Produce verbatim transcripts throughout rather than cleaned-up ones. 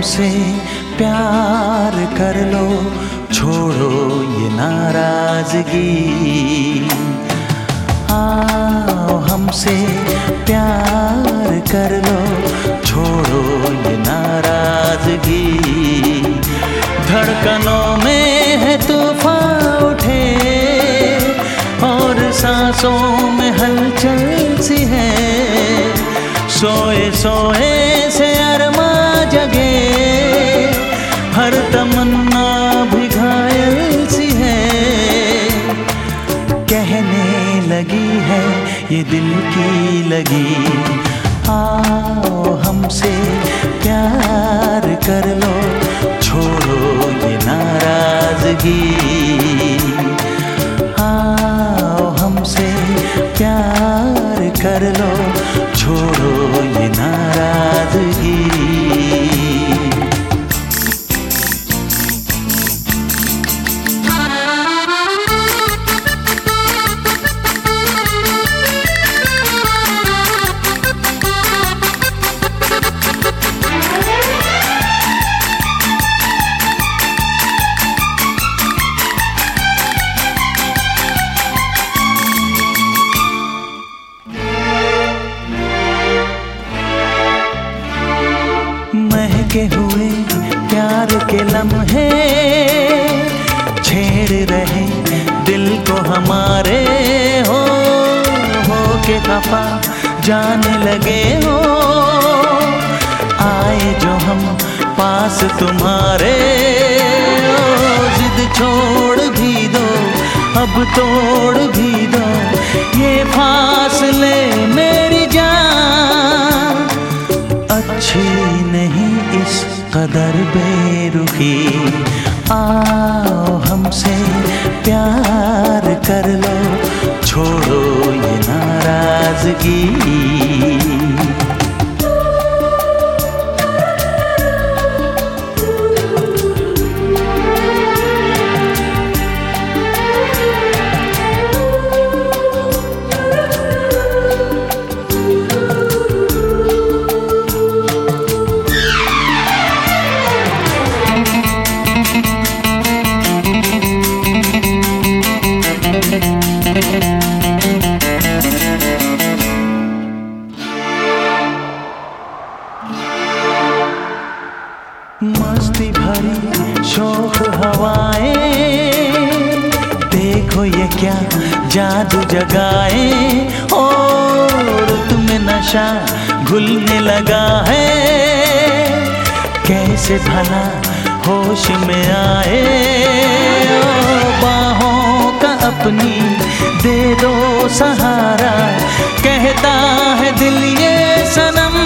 हमसे प्यार कर लो, छोड़ो ये नाराजगी। आओ हमसे प्यार कर लो, छोड़ो ये नाराजगी। धड़कनों में है तूफान उठे और सांसों में हलचल सी है। सोए सोए से अरमा जगे, हर तमन्ना भी घायल सी है। कहने लगी है ये दिल की लगी, आओ हमसे प्यार कर लो, छोड़ो ये नाराजगी। आओ हमसे प्यार कर लो, छोड़ो ये नाराजगी। महके हुए प्यार के लम्हे छेड़ रहे दिल को हमारे, हो हो के खफा जाने लगे हो। आए जो हम पास तुम्हारे, ओ जिद छोड़ भी दो, अब तोड़ भी दो ये फासले मेरी जान। अच्छी नहीं इस कदर बेरुखी, आओ हमसे प्यार कर लो, छोड़ो ये नाराजगी। मस्ती भरी शोक हवाएं, देखो ये क्या जादू जगाए, और तुम्हें नशा घुलने लगा है। कैसे भला होश में आए, ओ बाहों का अपनी दे दो सहारा, कहता है दिल ये सनम।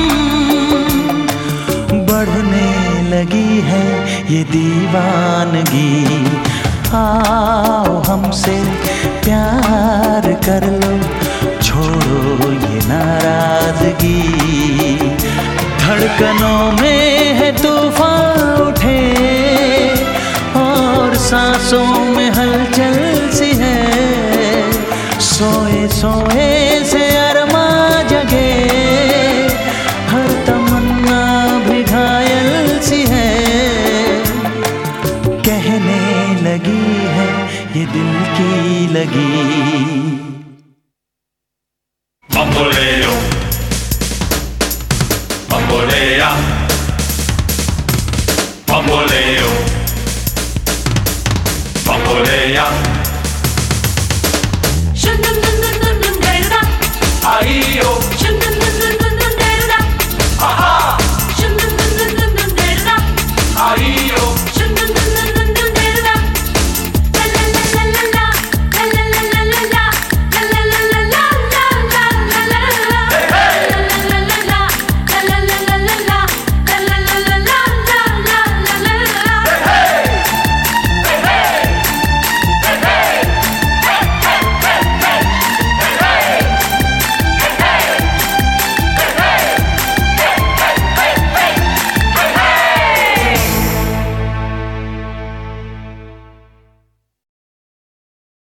बढ़ने लगी है ये दीवानगी, आओ हमसे प्यार कर लो, छोड़ो ये नाराजगी। धड़कनों में है तूफान उठे और सांसों में हलचल सी है। सोए सोए से अरमा जगे, हर तमन्ना भी घायल सी है। कहने लगी है ये दिल की लगी। Bamboleo, bambolea, bamboleo, bambolea.